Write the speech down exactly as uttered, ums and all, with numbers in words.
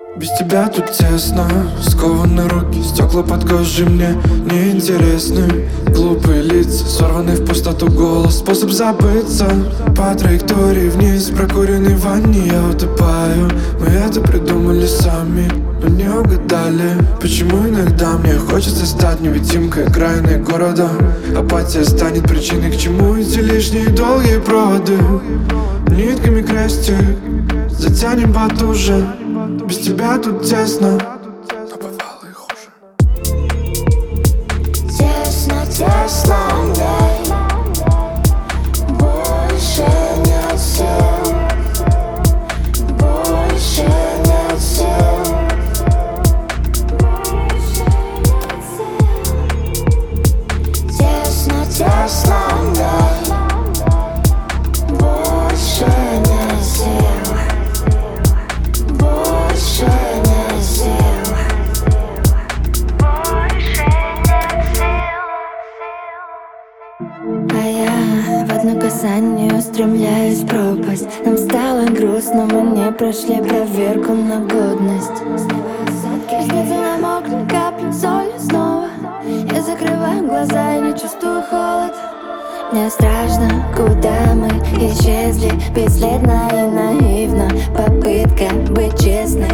Без тебя тут тесно, скованы руки, стекла под кожей мне неинтересны. Глупые лица, сорванный в пустоту голос, способ забыться. По траектории вниз, прокуренной в ванне я утопаю. Мы это придумали сами, но не угадали. Почему иногда мне хочется стать невидимкой, окраиной города. Апатия станет причиной, к чему эти лишние долгие проводы. Нитками крестик, затянем потуже. Без тебя тут тесно, но бывало и хуже. Тесно, тесно мне, больше нет сил, больше нет сил, тесно, тесно мне, больше нет сил, больше нет сил, больше нет сил. А я в одно касание устремляюсь в пропасть. Нам стало грустно, мы не прошли проверку на годность. Ресницы намокли, капли соли снова. Я закрываю глаза и не чувствую холод. Мне страшно, куда мы исчезли, бесследно и наивно. Попытка быть честной